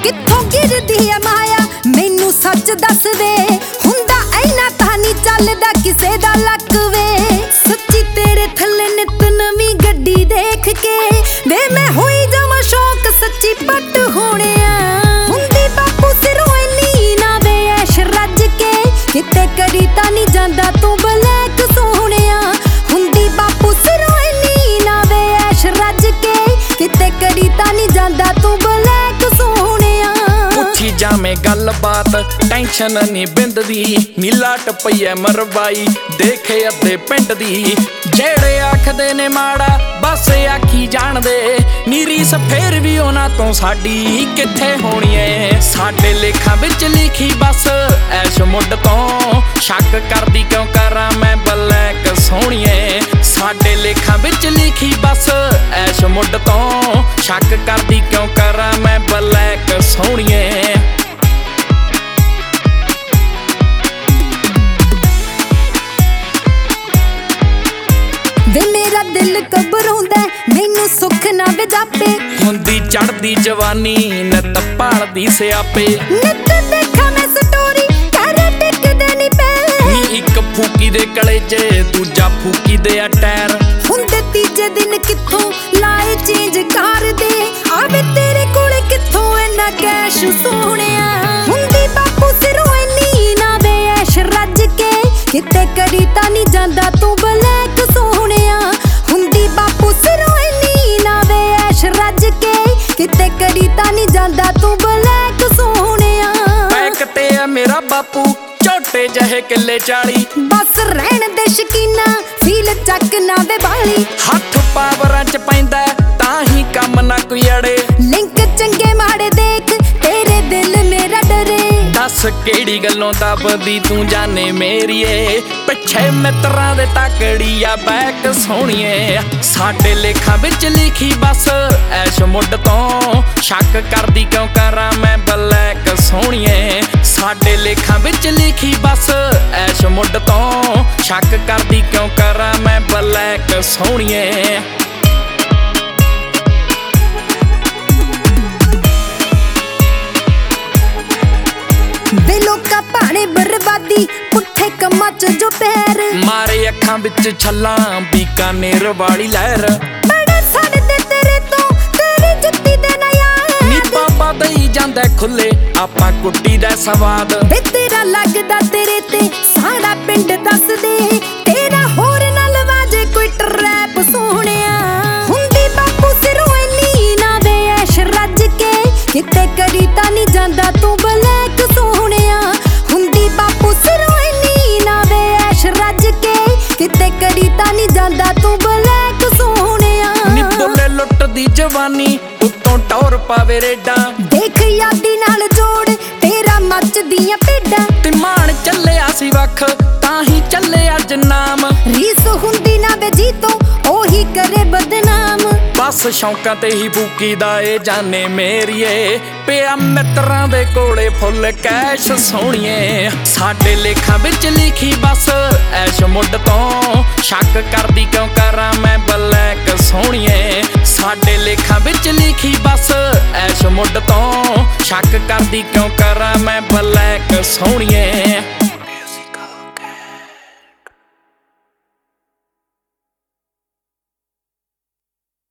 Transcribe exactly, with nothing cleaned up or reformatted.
कित्थों गिरदी है माया मैनू सच दस दे हुंदा ऐना तां नी चलदा किसे दा लक वे सच्ची तेरे थल्ले नित नवीं गड्डी देख के वे मैं होई जावां शौक सच्ची पट होने हुंदी बापू सिरों इन्नी ना वे ऐश रज के किते करी तां नी जांदा तू ब्लैक सोहणिया हुंदी बापू सिरों इन्नी ना वे ऐश रज के किते करी तां नी जांदा तू ब्लैक सोहणिया पुछी जावे गल बात टेंशन नी बिंद दी नीला टपईए मरवाई देखे अद्धे पिंड दी जेड़े आखदे ने माड़ा बस आखी जान दे नीरी सफेर भी उन्हां तो साडी किथे होनी है साडे लेखां विच लिखी बस ऐश मुड तो शक करदी क्यों करा मैं ब्लैक सोहणीए साडे लेखां विच लिखी बस ऐश मुड तो शक करदी क्यों करा मैं ब्लैक सोहणीए वे मेरा दिल घबराउंदा मैनू सुख ना वे जापे हुंदी चढ़दी जवानी नित भालदी सियापे नित देखा मैं स्टोरी कर टिकदे नी पे नी इक फूकी दे कलेजे दूजा फूकी दे अटैर हुंदे तीजे दिन कित्थों लाए चेंज कर दे आवे तेरे कोले कित्थों इन्ना कैश सोहणिया हुंदी बापू सिरों इन्नी ना वे ऐश रज के किते करी तां नी जांदा तू ब्लैक सोहणिया हुंदी बापू सिरों इन्नी ना वे ऐश रज के किते करी तां नी जांदा तू ब्लैक सोहणिया पैक ते है मेरा बापू छोटे जहे किले चाली बस रहन दे शकीना फील चक ना वे बाली हथ पावरां च पैंदा तां ही कम ना कोई अड़े लिंक चंगे माड़े देख तेरे दिल मेरा डरे दस केड़ी गल्लों दबदी तू जाने मेरीए पिछे मित्रां दे तकड़ी आ बैक सोहणीए साडे लेखां विच लिखी बस ऐश मुड तो शक करदी क्यों करा मैं ब्लैक सोहणीए साडे लेखां विच लिखी बस ऐश मुड तो शक करदी क्यों करा मैं ब्लैक सोहणीए वे लोका भाणे बर्बादी पुठे कम्मां च जो पैर मारे अखां विच छल्लां बीकानेर वाली लहर बड़ा सड़दे तेरे तो तेरी जुत्ती दे ना यार नी बाबा दई जांदा खुले आपां कुट्टी दा सवाद वे तेरा लगदा तेरे ते सारा पिंड दस दे तेरा होर ना लवाजे कोई ट्रैप सोहणिया हुंदी बापू सिरों इन्नी ना वे ऐश रज के किते करी तां नी जांदा तू ब्लैक सोहणिया हुंदी बापू सिरों इन्नी ना वे ऐश रज के किते करी तां नी जांदा तू ब्लैक सोहणिया नी बोले लुट दी जवानी उत्तों टौर पावे रेडा देख यादी नाल जोड़ तेरा मच दियां पेडां ते मान चले आसी वख तां ही चले अज नाम रीस हुंदी ना वे जीतो ओही करे बदनाम बस शौकां ते ही फूकी दा ए जाने मेरीए पिया मित्रां दे कोले फुल कैश सोहणीए साडे लेखां विच लिखी बस ऐश मुड तो शक करदी क्यों करा मैं ब्लैक सोहणीए साडे लेखां विच लिखी बस ऐश मुड तो शक करदी क्यों करा मैं ब्लैक सोहणीए।